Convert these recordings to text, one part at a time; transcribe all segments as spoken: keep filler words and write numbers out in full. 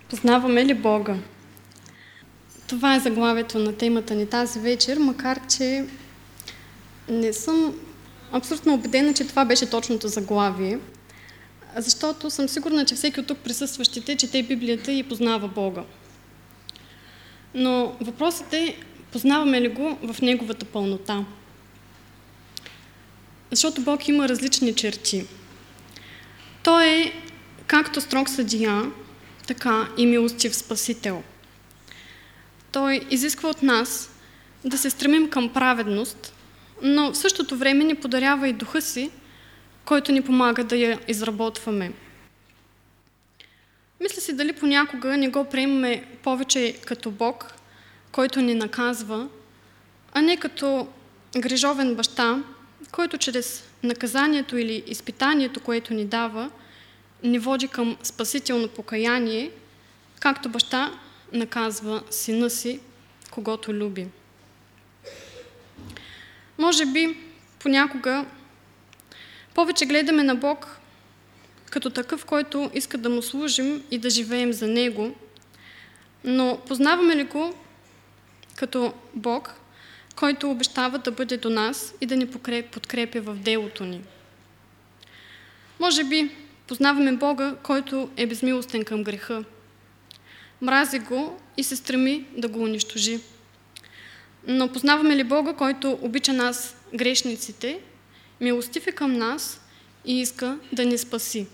Познаваме ли Бога? Това е заглавието на темата ни тази вечер, макар че не съм абсолютно убедена, че това беше точното заглавие, защото съм сигурна, че всеки от тук присъстващите чете Библията и познава Бога. Но въпросът е, познаваме ли го в Неговата пълнота? Защото Бог има различни черти. Той е както строг съдия, така и милостив Спасител. Той изисква от нас да се стремим към праведност, но в същото време ни подарява и духа си, който ни помага да я изработваме. Мисля си дали понякога не го приемаме повече като Бог, който ни наказва, а не като грижовен баща, който чрез наказанието или изпитанието, което ни дава, ни води към спасително покаяние, както баща наказва сина си, когото люби. Може би понякога повече гледаме на Бог като такъв, който иска да му служим и да живеем за Него, но познаваме ли го като Бог, който обещава да бъде до нас и да ни подкрепя в делото ни? Може би познаваме Бога, който е безмилостен към греха. Мрази го и се стреми да го унищожи. Но познаваме ли Бога, който обича нас, грешниците, милостив е към нас и иска да ни спаси?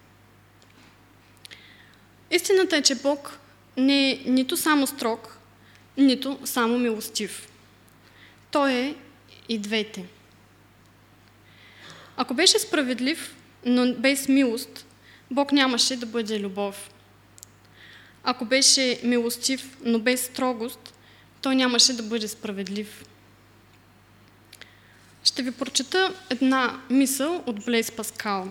Истината е, че Бог не е нито само строг, нито само милостив. Той е и двете. Ако беше справедлив, но без милост, Бог нямаше да бъде любов. Ако беше милостив, но без строгост, той нямаше да бъде справедлив. Ще ви прочета една мисъл от Блейз Паскал.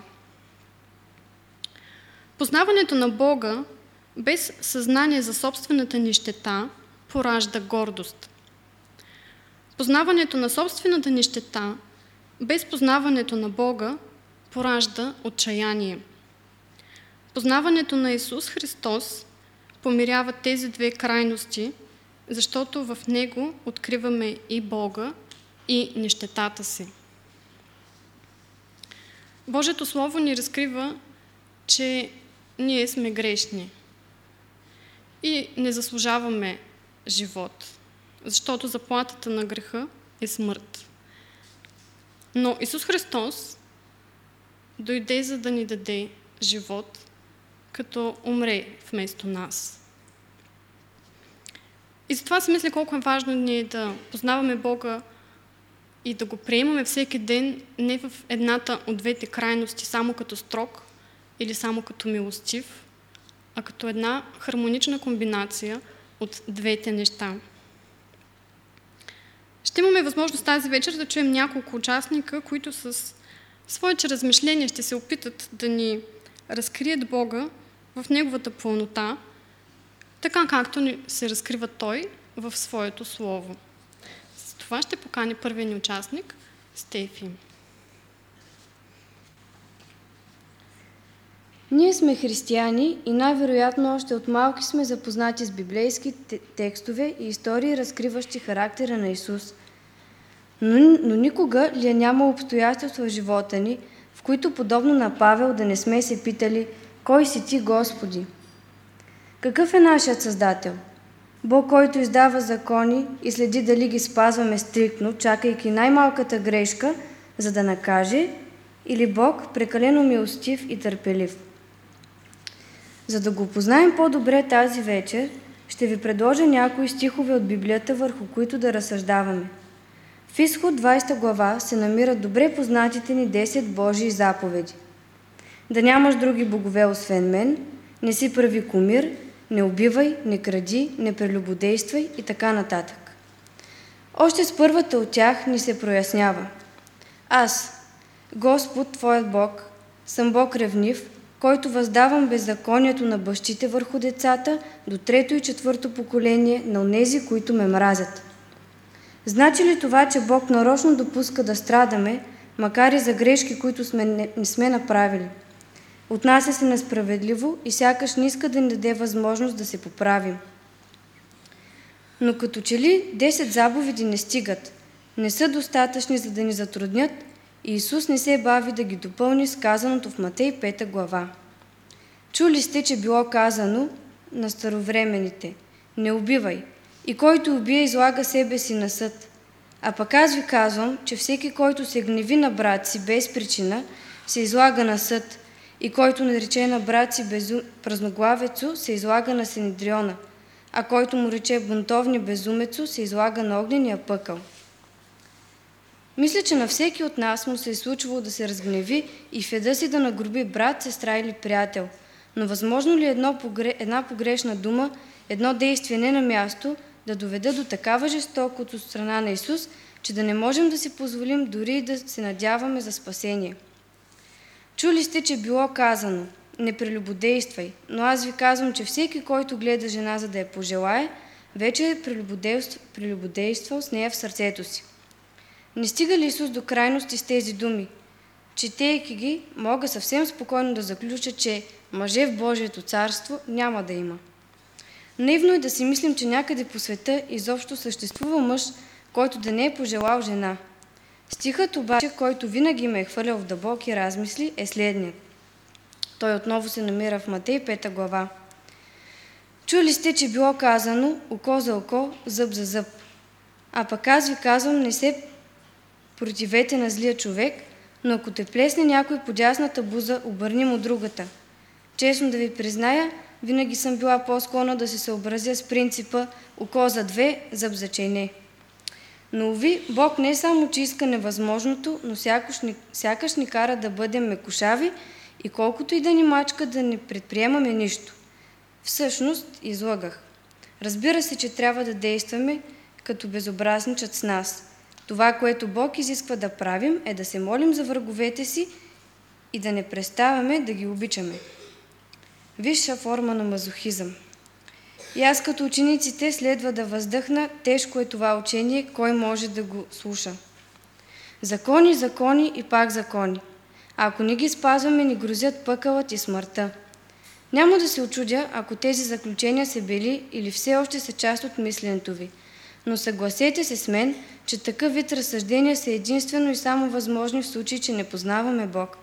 Познаването на Бога без съзнание за собствената нищета поражда гордост. Познаването на собствената нищета без познаването на Бога поражда отчаяние. Познаването на Исус Христос помирява тези две крайности, защото в Него откриваме и Бога, и нищетата си. Божието Слово ни разкрива, че ние сме грешни и не заслужаваме живот, защото заплатата на греха е смърт. Но Исус Христос дойде, за да ни даде живот, като умре вместо нас. И затова си мисля колко е важно ние да познаваме Бога и да го приемаме всеки ден не в едната от двете крайности, само като строг или само като милостив, а като една хармонична комбинация от двете неща. Ще имаме възможност тази вечер да чуем няколко участника, които с своите размишления ще се опитат да ни разкрият Бога в Неговата пълнота, така както ни се разкрива Той в Своето Слово. С това ще покани първият ни участник, Стефи. Ние сме християни и най-вероятно още от малки сме запознати с библейски текстове и истории, разкриващи характера на Исус. Но, но никога ли е нямало обстоятелства в живота ни, в които подобно на Павел да не сме се питали: кой си ти, Господи? Какъв е нашият Създател? Бог, който издава закони и следи дали ги спазваме стриктно, чакайки най-малката грешка, за да накаже, или Бог прекалено милостив и търпелив? За да го познаем по-добре тази вечер, ще ви предложа някои стихове от Библията, върху които да разсъждаваме. В Изход двадесета глава се намират добре познатите ни десет Божии заповеди. Да нямаш други богове освен мен, не си прави кумир, не убивай, не кради, не прелюбодействай и така нататък. Още с първата от тях ни се прояснява: аз, Господ, твоят Бог, съм Бог ревнив, който въздавам беззаконието на бащите върху децата до трето и четвърто поколение на онези, които ме мразят. Значи ли това, че Бог нарочно допуска да страдаме, макар и за грешки, които сме, не, не сме направили? Отнася се несправедливо и сякаш не иска да ни даде възможност да се поправим. Но като че ли десет заповеди не стигат, не са достатъчни, за да ни затруднят, и Исус не се бави да ги допълни с казаното в Матей пета глава. Чули сте, че било казано на старовременните: не убивай, и който убие, излага себе си на съд. А пък аз ви казвам, че всеки, който се гневи на брат си без причина, се излага на съд, и който нарече на брат си безу... празноглавецо, се излага на Синедриона, а който му рече бунтовни безумецо, се излага на огнения пъкъл. Мисля, че на всеки от нас му се е случвало да се разгневи и в еда си да нагруби брат, сестра или приятел. Но възможно ли е едно погре... една погрешна дума, едно действие не на място, да доведе до такава жестокост от страна на Исус, че да не можем да си позволим дори и да се надяваме за спасение? Чули сте, че било казано: не прелюбодействай, но аз ви казвам, че всеки, който гледа жена, за да я пожелае, вече е прелюбодействал с нея в сърцето си. Не стига ли Исус до крайности с тези думи? Четейки ги, мога съвсем спокойно да заключа, че мъже в Божието царство няма да има. Наивно е да си мислим, че някъде по света изобщо съществува мъж, който да не е пожелал жена. Стихът обаче, който винаги ме е хвърлял в дълбоки размисли, е следният. Той отново се намира в Матей пета глава. Чули сте, че било казано: око за око, зъб за зъб. А пък аз ви казвам, не се противете на злия човек, но ако те плесне някой по дясната буза, обърни му другата. Честно да ви призная, винаги съм била по-склонна да се съобразя с принципа око за две, зъб за чейне. Но уви, Бог не е само, че иска невъзможното, но сякаш ни, сякаш ни кара да бъдем мекушави и колкото и да ни мачка, да не предприемаме нищо. Всъщност, излъгах. Разбира се, че трябва да действаме като безобразничат с нас. Това, което Бог изисква да правим, е да се молим за враговете си и да не преставаме да ги обичаме. Висша форма на мазохизъм. И аз като учениците следва да въздъхна: тежко е това учение, кой може да го слуша. Закони, закони и пак закони. А ако не ги спазваме, ни грозят пъкълът и смъртта. Няма да се очудя, ако тези заключения са били или все още са част от мисленето ви. Но съгласете се с мен, че такъв вид разсъждения са единствено и само възможни в случай, че не познаваме Бог.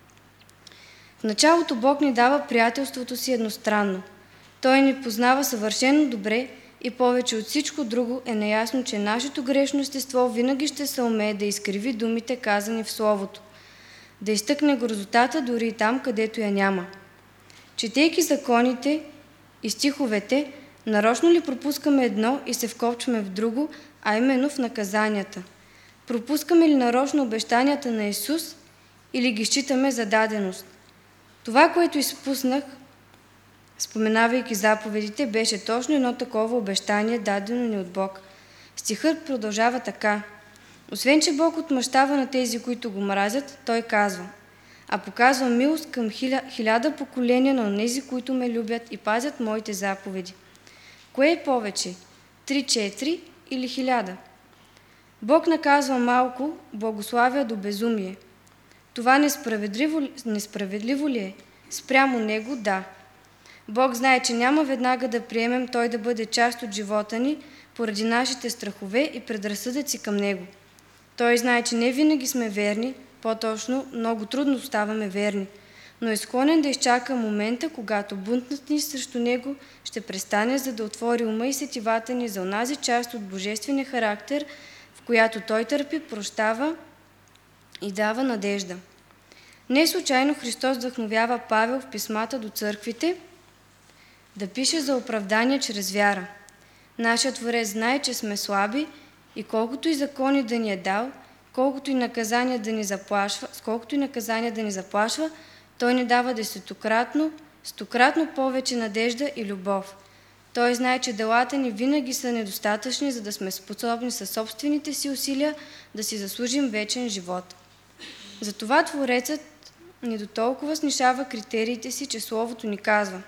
В началото Бог ни дава приятелството си едностранно. Той ни познава съвършено добре и повече от всичко друго е наясно, че нашето грешно естество винаги ще се умее да изкриви думите, казани в Словото, да изтъкне грозотата дори и там, където я няма. Четейки законите и стиховете, нарочно ли пропускаме едно и се вкопчваме в друго, а именно в наказанията? Пропускаме ли нарочно обещанията на Исус или ги считаме за даденост? Това, което изпуснах, споменавайки заповедите, беше точно едно такова обещание, дадено ни от Бог. Стихът продължава така: освен, че Бог отмъщава на тези, които го мразят, Той казва: а показва милост към хиля, хиляда поколения на онези, които ме любят и пазят моите заповеди. Кое е повече? Три-четири или хиляда? Бог наказва малко, благославя до безумие. Това несправедливо, несправедливо ли е? Спрямо Него, да. Бог знае, че няма веднага да приемем Той да бъде част от живота ни поради нашите страхове и предразсъдъци към Него. Той знае, че не винаги сме верни, по-точно много трудно ставаме верни, но е склонен да изчака момента, когато бунтът ни срещу Него ще престане, за да отвори ума и сетивата ни за онази част от божествения характер, в която Той търпи, прощава и дава надежда. Не случайно Христос вдъхновява Павел в писмата до църквите да пише за оправдание чрез вяра. Нашият Творец знае, че сме слаби и колкото и закони да ни е дал, колкото и наказания да ни заплашва, сколкото и наказания да ни заплашва, Той ни дава десетократно, стократно повече надежда и любов. Той знае, че делата ни винаги са недостатъчни, за да сме способни със собствените си усилия да си заслужим вечен живот. Затова Творецът ни до толкова снишава критериите си, че Словото ни казва: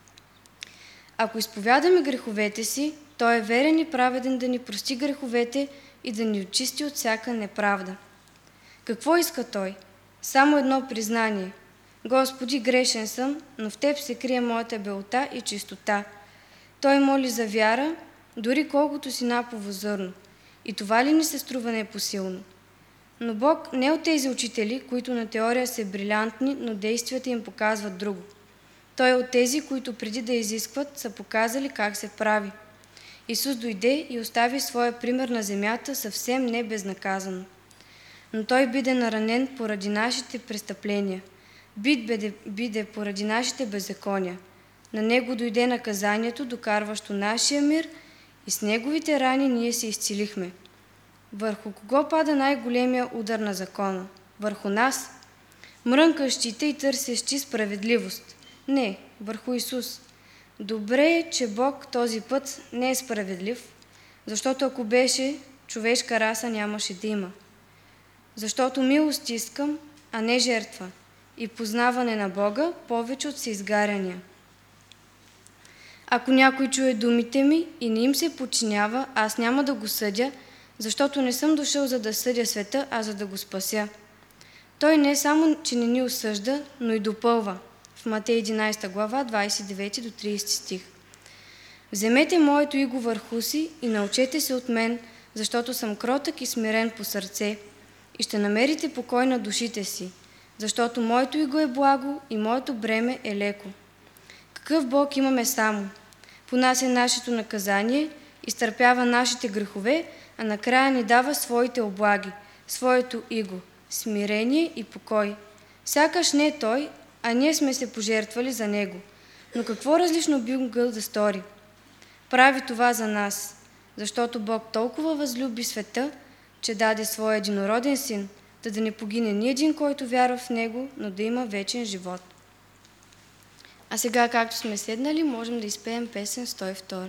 ако изповядаме греховете си, Той е верен и праведен да ни прости греховете и да ни очисти от всяка неправда. Какво иска Той? Само едно признание. Господи, грешен съм, но в Теб се крие моята белота и чистота. Той моли за вяра, дори колкото си напово зърно. И това ли ни се струва непосилно? Но Бог не е от тези учители, които на теория са брилянтни, но действията им показват друго. Той е от тези, които преди да изискват, са показали как се прави. Исус дойде и остави своя пример на земята съвсем не безнаказано. Но Той биде наранен поради нашите престъпления, бит биде, биде поради нашите беззакония. На Него дойде наказанието, докарващо нашия мир, и с Неговите рани ние се изцелихме. Върху кого пада най-големия удар на закона? Върху нас, мрънкащите и търсещи справедливост. Не, върху Исус. Добре е, че Бог този път не е справедлив, защото ако беше, човешка раса нямаше да има. Защото милост искам, а не жертва, и познаване на Бога повече от всеизгаряния. Ако някой чуе думите ми и не им се подчинява, аз няма да го съдя, защото не съм дошъл за да съдя света, а за да го спася. Той не само, че не ни осъжда, но и допълва. В Матей единадесета глава, двадесет и девети до тридесети стих. Вземете моето иго върху си и научете се от мен, защото съм кротък и смирен по сърце, и ще намерите покой на душите си, защото моето иго е благо и моето бреме е леко. Какъв Бог имаме само? Понася нашето наказание, изтърпява нашите грехове, а накрая ни дава своите облаги, своето иго, смирение и покой. Сякаш не Той, а ние сме се пожертвали за Него. Но какво различно би могъл да стори? Прави това за нас, защото Бог толкова възлюби света, че даде своя единороден син, да да не погине ни един, който вярва в Него, но да има вечен живот. А сега, както сме седнали, можем да изпеем песен сто и втора.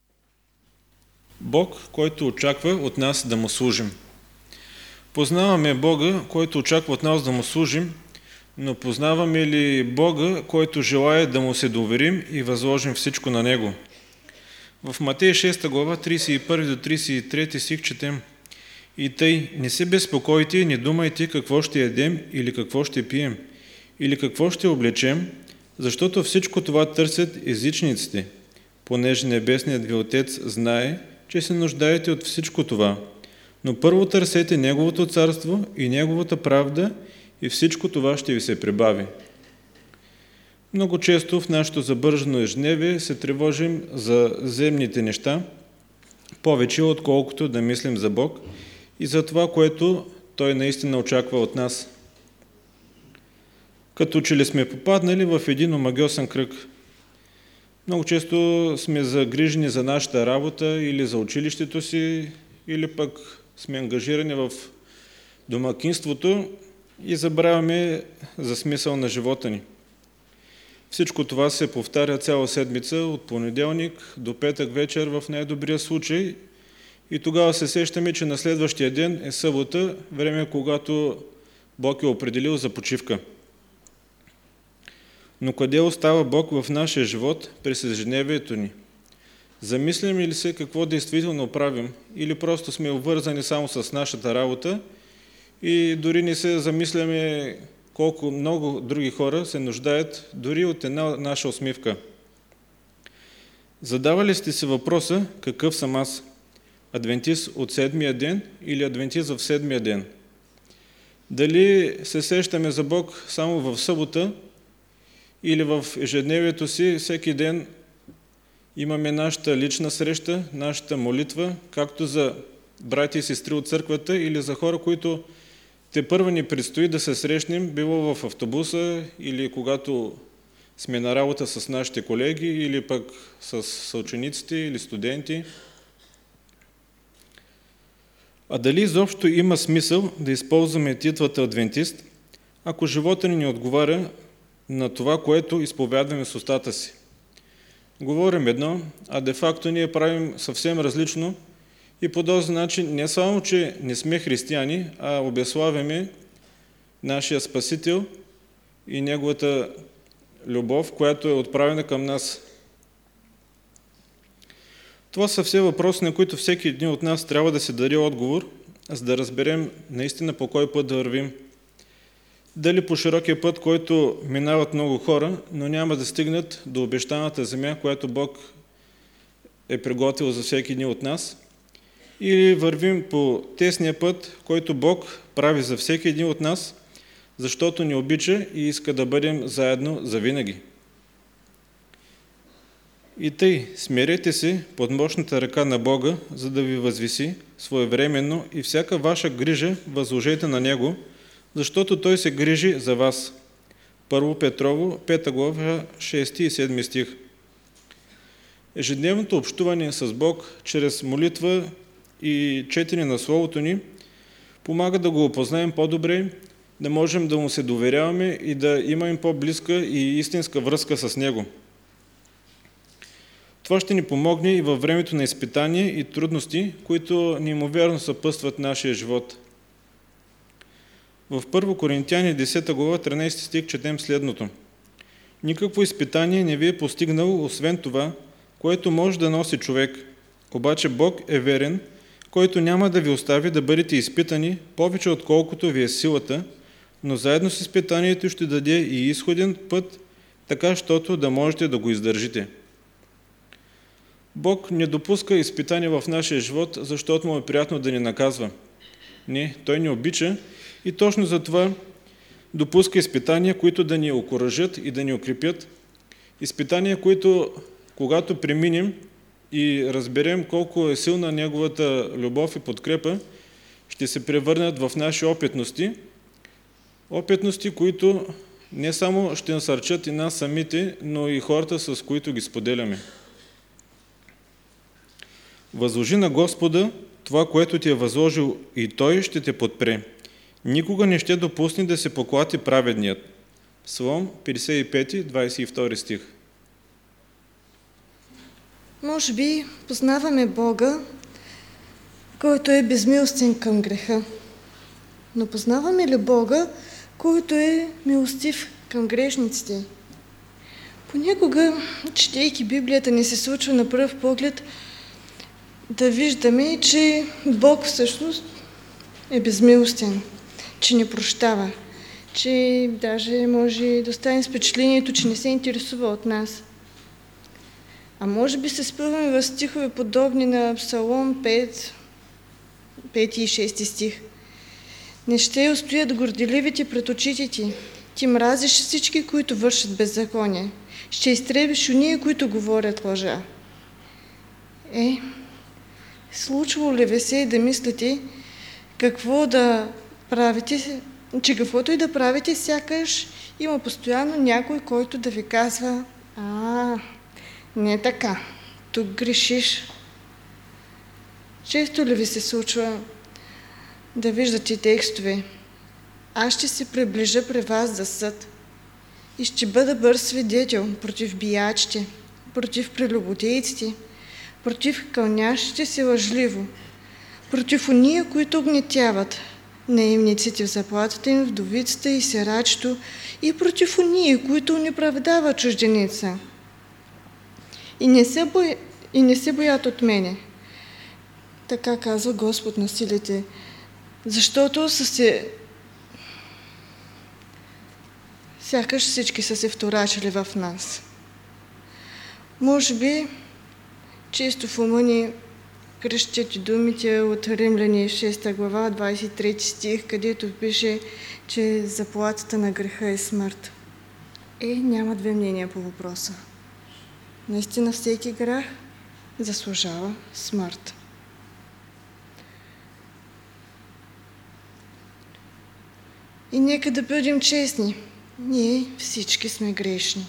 Бог, който очаква от нас да му служим. Познаваме Бога, който очаква от нас да му служим, но познаваме ли Бога, който желае да му се доверим и възложим всичко на Него? В Матей шеста глава, тридесет и първи до тридесет и трети стих четем: И тъй, не се безпокойте и не думайте какво ще ядем или какво ще пием, или какво ще облечем, защото всичко това търсят езичниците, понеже Небесният ви Отец знае, че се нуждаете от всичко това. Но първо търсете Неговото царство и Неговата правда, и всичко това ще ви се прибави. Много често в нашето забържено ежедневие се тревожим за земните неща, повече отколкото да мислим за Бог и за това, което Той наистина очаква от нас. Като че ли сме попаднали в един омагьосан кръг. Много често сме загрижени за нашата работа или за училището си, или пък сме ангажирани в домакинството и забравяме за смисъл на живота ни. Всичко това се повтаря цяла седмица, от понеделник до петък вечер в най-добрия случай, и тогава се сещаме, че на следващия ден е събота, време, когато Бог е определил за почивка. Но къде остава Бог в нашия живот през ежедневието ни? Замисляме ли се какво действително правим, или просто сме обвързани само с нашата работа и дори не се замисляме колко много други хора се нуждаят дори от една наша усмивка? Задавали сте си въпроса: какъв съм аз? Адвентист от седмия ден или адвентист в седмия ден? Дали се сещаме за Бог само в събота, или в ежедневието си всеки ден имаме нашата лична среща, нашата молитва, както за братя и сестри от църквата или за хора, които те първо ни предстои да се срещнем, било в автобуса или когато сме на работа с нашите колеги или пък с съучениците или студенти. А дали изобщо има смисъл да използваме титлата адвентист, ако живота ни не отговаря на това, което изповядваме с устата си? Говорим едно, а де-факто ние правим съвсем различно и по този начин не само, че не сме християни, а обезславяме нашия Спасител и Неговата любов, която е отправена към нас. Това са все въпроси, на които всеки един от нас трябва да се даде отговор, за да разберем наистина по кой път да вървим. дали по широкия път, който минават много хора, но няма да стигнат до обещаната земя, която Бог е приготвил за всеки един от нас, или вървим по тесния път, който Бог прави за всеки един от нас, защото ни обича и иска да бъдем заедно завинаги. И тъй, смирете се под мощната ръка на Бога, за да ви възвиси своевременно и всяка ваша грижа възложете на Него, защото Той се грижи за вас. Първо Петрово, пета глава, шести и седми стих. Ежедневното общуване с Бог чрез молитва и четене на Словото ни помага да го опознаем по-добре, да можем да му се доверяваме и да имаме по-близка и истинска връзка с Него. Това ще ни помогне и във времето на изпитания и трудности, които неимоверно съпътстват нашия живот. В първо Коринтяни, десета глава, тринадесети стих четем следното. Никакво изпитание не ви е постигнало, освен това, което може да носи човек. Обаче Бог е верен, който няма да ви остави да бъдете изпитани повече отколкото ви е силата, но заедно с изпитанието ще даде и изходен път, така, щото да можете да го издържите. Бог не допуска изпитания в нашия живот, защото му е приятно да ни наказва. Не, Той ни обича и точно за това допуска изпитания, които да ни окуражат и да ни укрепят. Изпитания, които, когато преминем и разберем колко е силна Неговата любов и подкрепа, ще се превърнат в наши опитности. Опитности, които не само ще насърчат и нас самите, но и хората, с които ги споделяме. Възложи на Господа това, което ти е възложил, и Той ще те подпре. Никога не ще допусне да се поклати праведният. Псалом петдесет и пети, двадесет и втори стих. Може би познаваме Бога, който е безмилостен към греха. Но познаваме ли Бога, който е милостив към грешниците? Понякога, четейки Библията, ни се случва на пръв поглед да виждаме, че Бог всъщност е безмилостен, че не прощава, че даже може да остане с впечатлението, че не се интересува от нас. А може би се спъваме в стихове подобни на Псалом пет, пети и шести стих. Не ще устоят горделивите пред очите ти. Ти мразиш всички, които вършат беззаконие. Ще изтребиш уния, които говорят лъжа. Е, случвало ли ви се да мислите какво да правите, че каквото и да правите, сякаш има постоянно някой, който да ви казва: а, не така, тук грешиш. Често ли ви се случва да виждате текстове: аз ще се приближа при вас за съд и ще бъда бърз свидетел против биячите, против прелюбодейците, против кълнящите се лъжливо, против ония, които огнетяват наемниците в заплатата им, вдовицата и сирачето, и против ония, които неправдават чужденица. И не се, бой... и не се боят от мене. Така казва Господ на силите, защото са се... сякаш всички са се вторачили в нас. Може би често в ума ни крещят и думите от Римляни шеста глава, двадесет и трети стих, където пише, че заплатата на греха е смърт. Е, няма две мнения по въпроса. Наистина всеки грях заслужава смърт. И нека да бъдем честни. Ние всички сме грешни.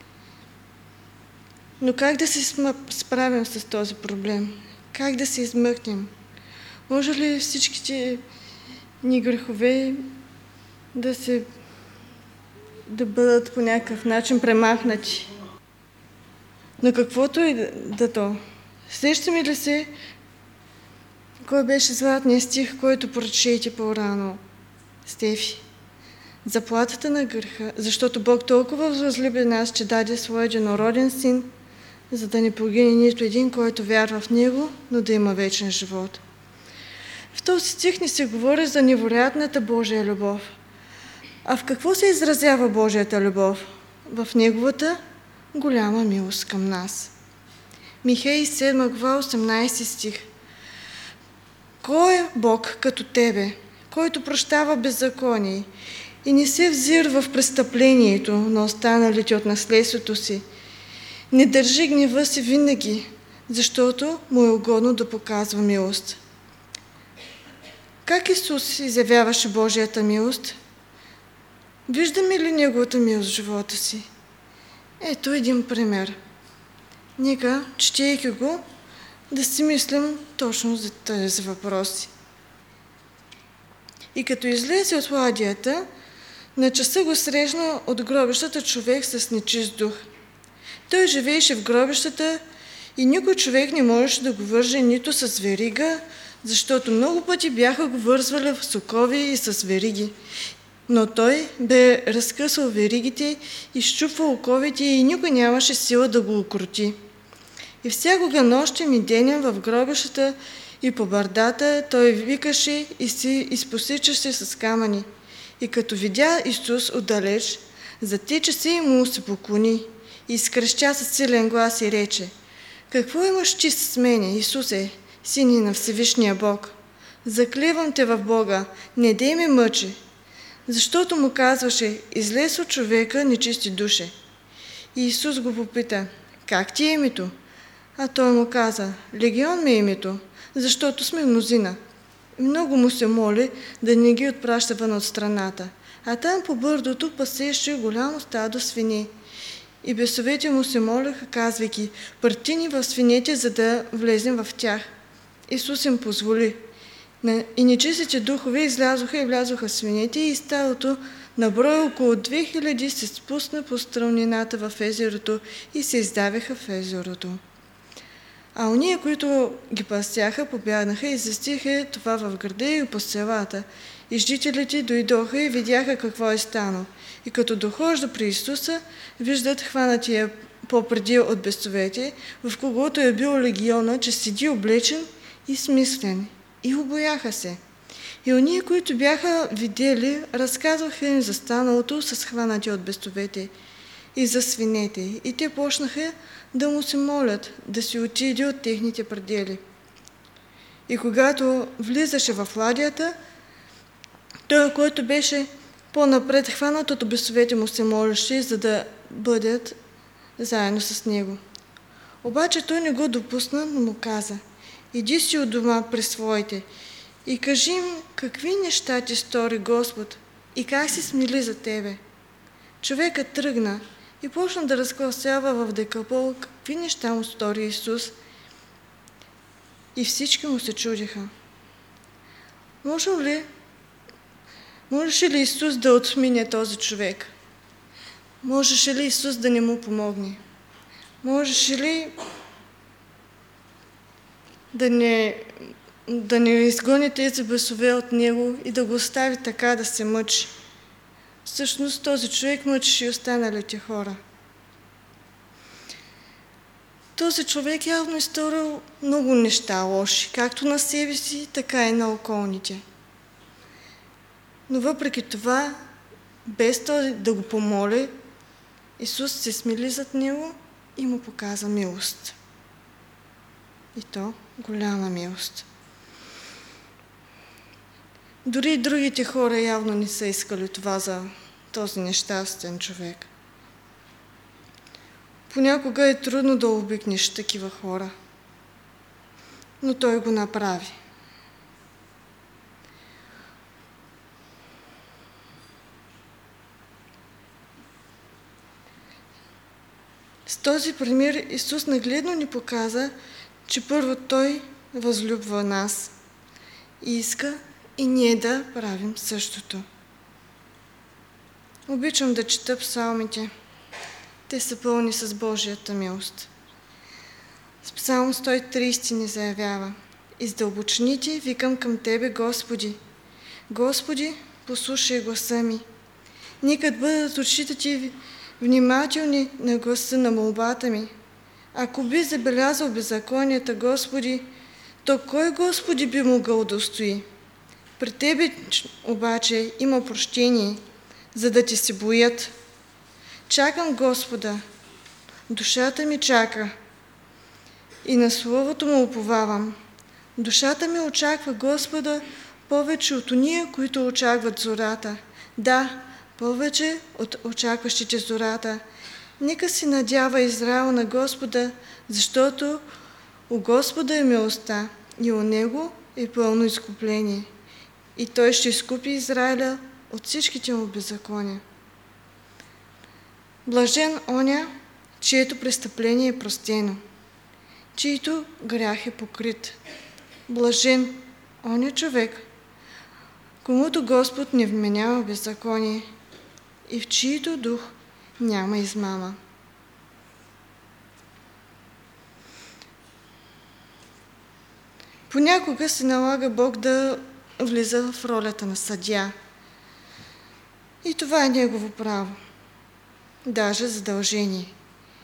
Но как да се справим с този проблем? Как да се измъкнем? Може ли всичките ни грехове да, се, да бъдат по някакъв начин премахнати? Но каквото и да, да то. Сещаме ли се кой беше златният стих, който прочете по-рано, Стефи? Заплатата на греха, защото Бог толкова възлюби нас, че даде своя единороден син, за да не погине нито един, който вярва в Него, но да има вечен живот. В този стих ни се говори за невероятната Божия любов. А в какво се изразява Божията любов? В Неговата голяма милост към нас. Михей седма глава, осемнадесети стих. Кой е Бог като тебе, който прощава беззаконие и не се взира в престъплението на останалите от наследството си? Не държи гнева си винаги, защото му е угодно да показва милост. Как Исус изявяваше Божията милост? Виждаме ли Неговата милост в живота си? Ето един пример. Нека, четейки го, да си мислим точно за тези въпроси. И като излезе от ладията, на часа го срещна от гробищата човек с нечист дух. Той живееше в гробищата и никой човек не можеше да го върже нито с верига, защото много пъти бяха го вързвали в сокови и с вериги. Но той бе разкъсал веригите и щупвал оковите и никой нямаше сила да го укрути. И всякога нощем и денем в гробищата и по бърдата той викаше и си изпосичаше с камъни. И като видя Исус отдалеч, затича се и му се поклони и изкрещя със силен глас и рече: какво имаш ти с мене, Исусе, Сине на Всевишния Бог? Заклевам те в Бога, не дей ме мъчи. Защото му казваше: излез от човека нечисти душе. И Исус го попита: как ти е името? А той му каза: Легион ми е името, защото сме мнозина. Много му се моли да не ги отпраща вън от страната. А там по бърдото пасеше голямо стадо свине. И бесовете му се молеха, казвайки: прати ни в свинете, за да влезем в тях. Исус им позволи. И нечистите духове излязоха и влязоха в свинете, и стадото на брой около две хиляди се спусна по стръмнината в езерото и се издавиха в езерото. А ония, които ги пасяха, побягнаха и застиха това в града и по селата. И жителите дойдоха и видяха какво е станало. И като дохожда при Исуса, виждат хванатия попреди от бесовете, в когото е бил легиона, че седи облечен и смислен. И обояха се. И ония, които бяха видели, разказваха им за станалото с хванати от бесовете и за свинете. И те почнаха да му се молят да си отиде от техните предели. И когато влизаше в ладията, той, който беше по-напред хванат от бесовете, му се молеше, за да бъдат заедно с него. Обаче той не го допусна, но му каза: иди си от дома при своите и кажи им какви неща ти стори Господ и как се смили за тебе. Човекът тръгна и почна да разгласява в Декапол какви неща му стори Исус, и всички му се чудиха. Може ли, можеше ли Исус да отмине този човек? Можеше ли Исус да не му помогне? Можеше ли да не, да не изгони тези бесове от него и да го остави така да се мъчи? Всъщност този човек мъчеше и останалите хора. Този човек явно е сторил много неща лоши, както на себе си, така и на околните. Но въпреки това, без този да го помоли, Исус се смили зад него и му показа милост. И то голяма милост. Дори и другите хора явно не са искали това за този нещастен човек. Понякога е трудно да обикнеш такива хора, но той го направи. С този пример Исус нагледно ни показа, че първо Той възлюбва нас и иска и ние да правим същото. Обичам да чета псалмите. Те са пълни с Божията милост. С Псалм сто и тридесет ни заявява: из дълбочините викам към Тебе, Господи. Господи, послушай гласа ми. Нека бъдат очите Ти внимателни на гласа на молбата ми. Ако би забелязал беззаконията, Господи, то кой, Господи, би могъл да устои? При Тебе обаче има прощение, за да ти се боят. Чакам Господа, душата ми чака и на Словото му уповавам. Душата ми очаква Господа повече от уния, които очакват зората. Да, повече от очакващите зората. Нека се надява Израел на Господа, защото у Господа е милостта и у Него е пълно изкупление. И Той ще изкупи Израиля от всичките му беззакония. Блажен оня, чието престъпление е простено, чието грях е покрит. Блажен оня човек, комуто Господ не вменява беззаконие и в чието дух няма измама. Понякога се налага Бог да влиза в ролята на съдия. И това е Негово право, даже задължение.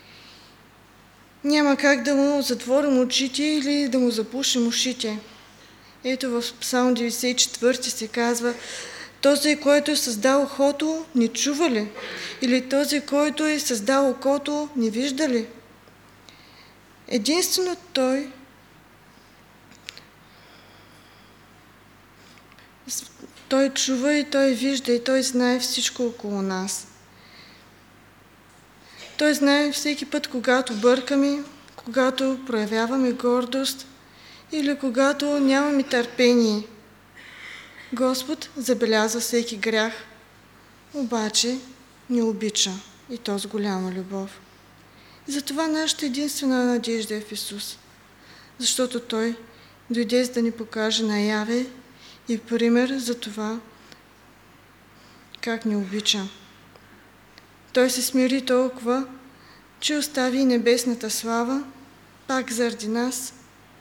Няма как да му затворим очите или да му запушим ушите. Ето в Псалм деветдесет и четвърти се казва: този, който е създал ухото, не чува ли? Или този, който е създал окото, не вижда ли? Единствено Той Той чува и Той вижда и Той знае всичко около нас. Той знае всеки път, когато бъркаме, когато проявяваме гордост или когато нямаме търпение. Господ забелязва всеки грях, обаче ни обича и то с голяма любов. И затова нашата единствена надежда е в Исус, защото Той дойде за да ни покаже наяве и пример за това как ни обича. Той се смири толкова, че остави небесната слава пак заради нас.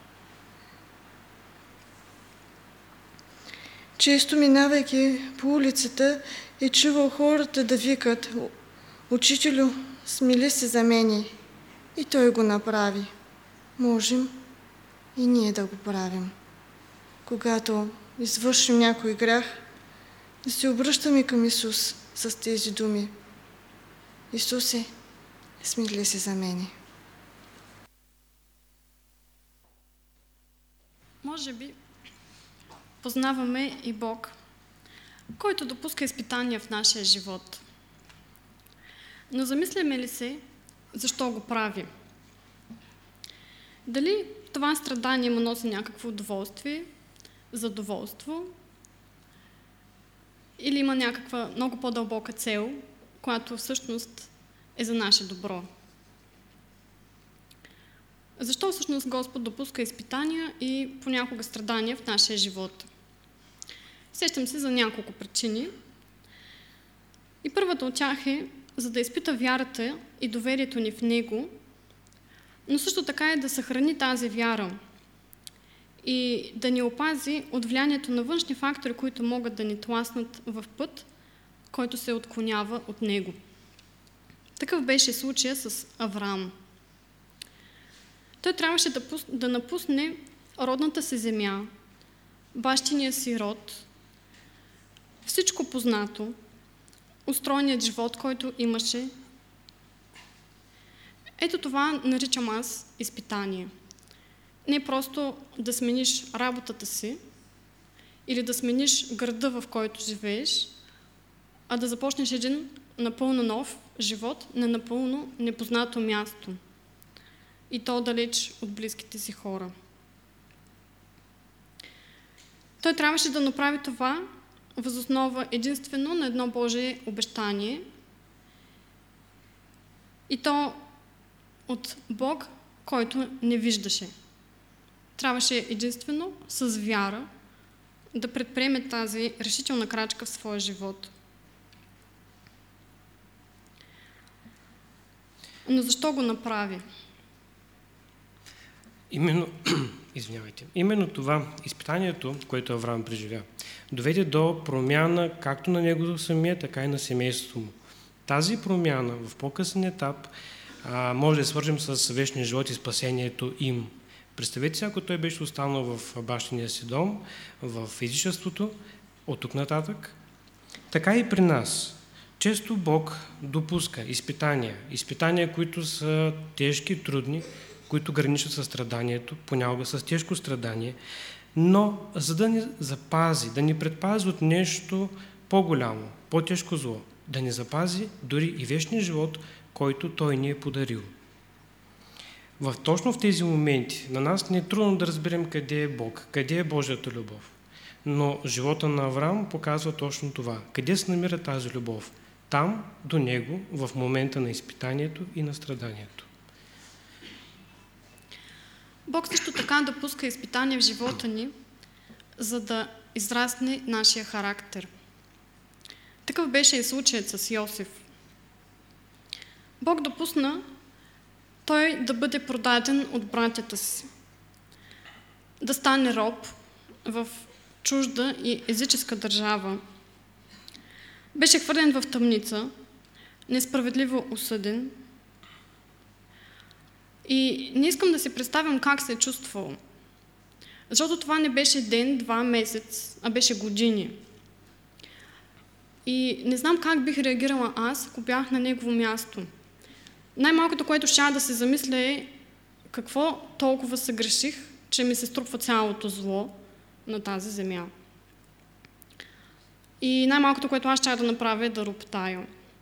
Често минавайки по улицата е чувал хората да викат: „Учителю, смили се за мене“, и Той го направи. Можем и ние да го правим. Когато извършим някой грях, да се обръщаме към Исус с тези думи: „Исусе, смили се за мене“. Може би познаваме и Бог, който допуска изпитания в нашия живот. Но замисляме ли се защо го прави? Дали това страдание му носи някакво удоволствие, задоволство, или има някаква много по-дълбока цел, която всъщност е за наше добро? Защо всъщност Господ допуска изпитания и понякога страдания в нашия живот? Сещам се за няколко причини. И първата от тях е, за да изпита вярата и доверието ни в Него, но също така е да съхрани тази вяра и да ни опази от влиянието на външни фактори, които могат да ни тласнат в път, който се отклонява от Него. Такъв беше случая с Авраам. Той трябваше да, пус... да напусне родната си земя, бащиния си род, всичко познато, устроеният живот, който имаше. Ето това наричам аз изпитание. Не просто да смениш работата си или да смениш града, в който живееш, а да започнеш един напълно нов живот на напълно непознато място. И то далеч от близките си хора. Той трябваше да направи това въз основа единствено на едно Божие обещание, и то от Бог, който не виждаше. Трябваше единствено с вяра да предприеме тази решителна крачка в своя живот. Но защо го направи? Именно, извинявайте, именно това, изпитанието, което Авраам преживя, доведе до промяна както на него самия, така и на семейството му. Тази промяна в по-късен етап а, може да свържем с вечния живот и спасението им. Представете си, ако той беше останал в бащиния си дом, в езичеството, от тук нататък. Така и при нас. Често Бог допуска изпитания, изпитания, които са тежки, трудни, които граничат със страданието, понякога с тежко страдание, но за да ни запази, да ни предпази от нещо по-голямо, по-тежко зло, да ни запази дори и вечния живот, който Той ни е подарил. В точно в тези моменти на нас не е трудно да разберем къде е Бог, къде е Божията любов. Но живота на Авраам показва точно това. Къде се намира тази любов? Там, до Него, в момента на изпитанието и на страданието. Бог също така допуска изпитания в живота ни, за да израсне нашия характер. Такъв беше и случаят с Йосиф. Бог допусна той да бъде продаден от братята си, да стане роб в чужда и езическа държава. Беше хвърлен в тъмница, несправедливо осъден. И не искам да си представям как се е чувствал, защото това не беше ден, два, месец, а беше години. И не знам как бих реагирала аз, ако бях на негово място. Най-малкото, което ще да се замисля е какво толкова съгреших, че ми се струпва цялото зло на тази земя. И най-малкото, което аз ще да направя е да роптая.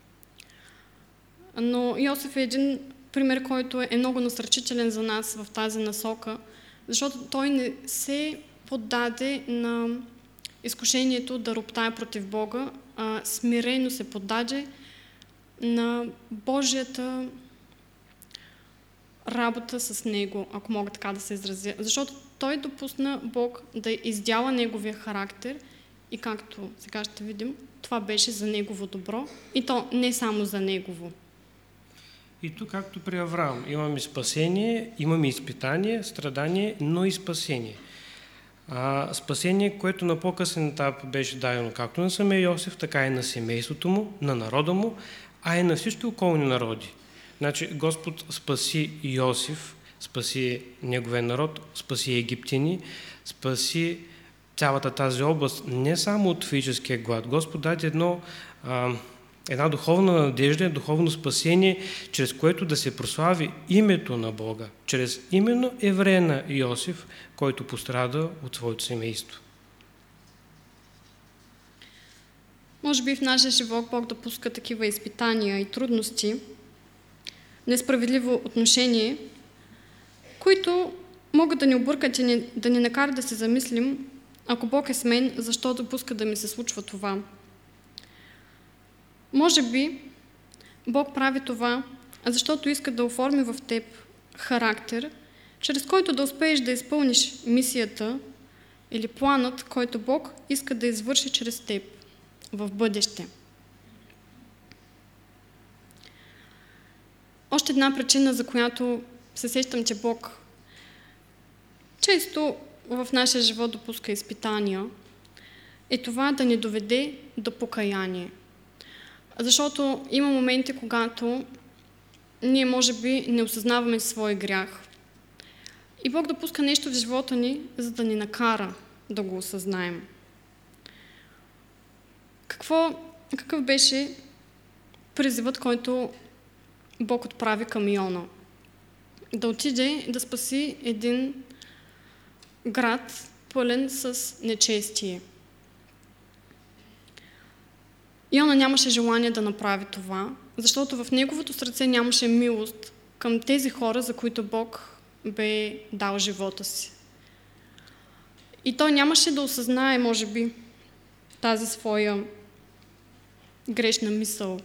Но Йосиф е един пример, който е много насърчителен за нас в тази насока, защото той не се поддаде на изкушението да роптае против Бога, а смирено се поддаде на Божията работа с него, ако мога така да се изразя. Защото той допусна Бог да издяла неговия характер и както сега ще видим, това беше за негово добро и то не само за негово. И тук, както при Авраам, имаме спасение, имаме изпитание, страдание, но и спасение. А, спасение, което на по-късен етап беше дадено както на самия Йосиф, така и на семейството му, на народа му, а и на всички околни народи. Значи Господ спаси Йосиф, спаси неговия народ, спаси египтяни, спаси цялата тази област, не само от физическия глад. Господ даде едно, а, една духовна надежда, духовно спасение, чрез което да се прослави името на Бога, чрез именно еврея на Йосиф, който пострада от своето семейство. Може би в нашия живот Бог допуска такива изпитания и трудности, несправедливо отношение, които могат да ни объркат и ни, да ни накарат да се замислим, ако Бог е с мен, защо допуска да ми се случва това? Може би Бог прави това, защото иска да оформи в теб характер, чрез който да успееш да изпълниш мисията или планът, който Бог иска да извърши чрез теб в бъдеще. Още една причина, за която се сещам, че Бог често в нашия живот допуска изпитания, е това да ни доведе до покаяние. Защото има моменти, когато ние може би не осъзнаваме свой грях. И Бог допуска нещо в живота ни, за да ни накара да го осъзнаем. Какво, какъв беше призивът, който Бог отправи към Йона? Да отиде да спаси един град, пълен с нечестие. Йона нямаше желание да направи това, защото в неговото сърце нямаше милост към тези хора, за които Бог бе дал живота си. И той нямаше да осъзнае, може би, тази своя грешна мисъл.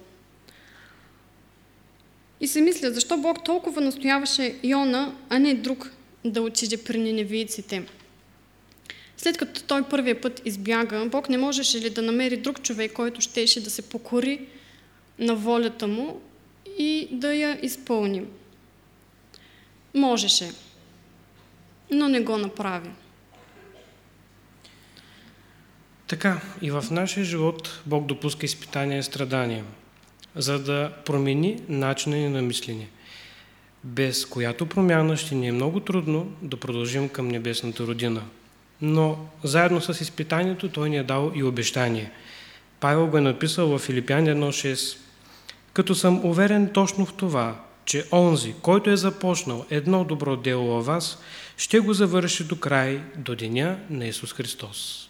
И се мисля, защо Бог толкова настояваше Йона, а не друг да отиде при ниневийците. След като той първия път избяга, Бог не можеше ли да намери друг човек, който щеше да се покори на волята му и да я изпълни? Можеше, но не го направи. Така, и в нашия живот Бог допуска изпитания и страдания, за да промени начина ни на мислене, без която промяна ще ни е много трудно да продължим към небесната родина. Но заедно с изпитанието Той ни е дал и обещание. Павел го е написал в Филипяни едно шест. Като съм уверен точно в това, че онзи, който е започнал едно добро дело във вас, ще го завърши до край, до деня на Исус Христос.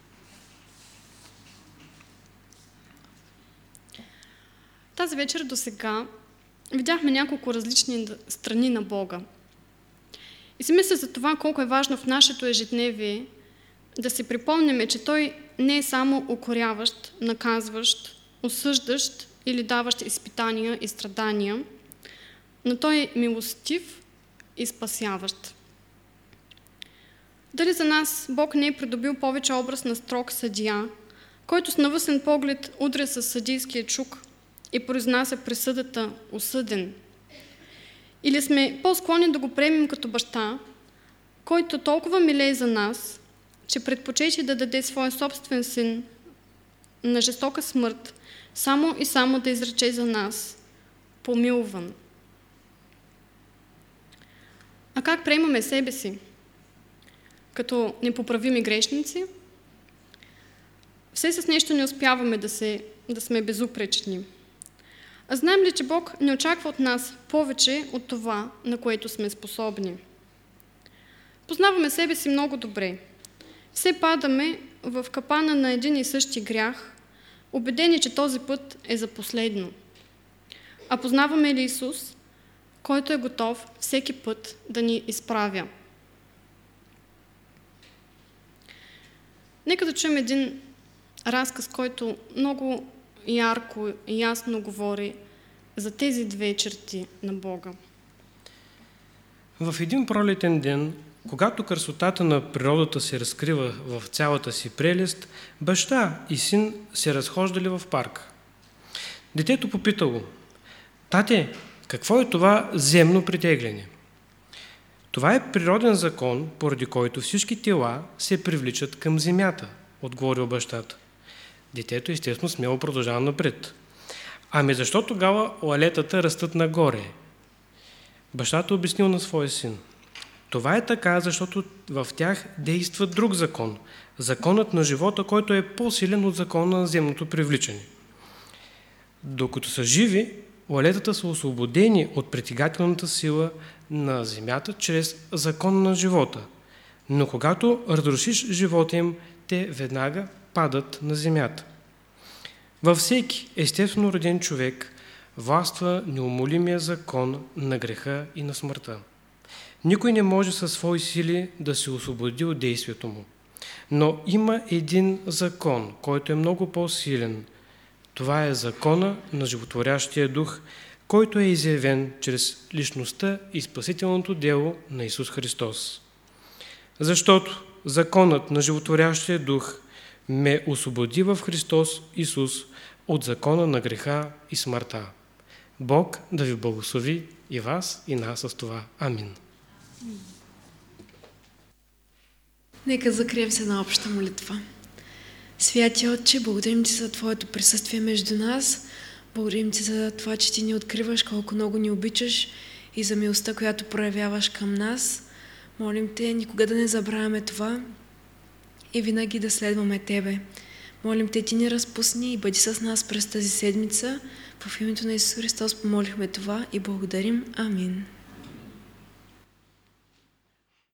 Тази вечер до сега видяхме няколко различни страни на Бога. И си мисля за това колко е важно в нашето ежедневие да си припомняме, че Той не е само укоряващ, наказващ, осъждащ или даващ изпитания и страдания, но Той е милостив и спасяващ. Дали за нас Бог не е придобил повече образ на строг съдия, който с навъсен поглед удря със съдийския чук и произнася присъдата осъден? Или сме по-склонни да го приемем като баща, който толкова милее за нас, че предпочете да даде своя собствен син на жестока смърт, само и само да изрече за нас помилван? А как приемаме себе си? Като непоправими грешници? Все с нещо не успяваме да, се, да сме безупречни. А знаем ли, че Бог не очаква от нас повече от това, на което сме способни? Познаваме себе си много добре. Все падаме в капана на един и същи грях, убедени, че този път е за последно. А познаваме ли Исус, който е готов всеки път да ни изправя? Нека да чуем един разказ, който много ярко и ясно говори за тези две черти на Бога. В един пролетен ден, когато красотата на природата се разкрива в цялата си прелест, баща и син се разхождали в парк. Детето попитало: „Тате, какво е това земно притегляне?“ „Това е природен закон, поради който всички тела се привличат към земята“, отговорил бащата. Детето естествено смело продължава напред. „Ами защо тогава лалетата растат нагоре?“ Бащата обяснил на своя син: „Това е така, защото в тях действа друг закон, законът на живота, който е по-силен от закона на земното привличане. Докато са живи, лалетата са освободени от притегателната сила на земята чрез закон на живота, но когато разрушиш живота им, те веднага падат на земята. Във всеки естествено роден човек властва неумолимия закон на греха и на смъртта. Никой не може със свои сили да се освободи от действието му. Но има един закон, който е много по-силен. Това е закона на животворящия дух, който е изявен чрез личността и спасителното дело на Исус Христос. Защото законът на животворящия дух ме освободи в Христос Исус от закона на греха и смъртта. Бог да ви благослови и вас, и нас с това. Амин. Нека закрием се на обща молитва. Святи Отче, благодарим Ти за Твоето присъствие между нас. Благодарим Ти за това, че Ти ни откриваш колко много ни обичаш и за милостта, която проявяваш към нас. Молим Те никога да не забравяме това и винаги да следваме Тебе. Молим Те, Ти ни разпусни и бъди с нас през тази седмица. В името на Исус Христос помолихме това и благодарим. Амин.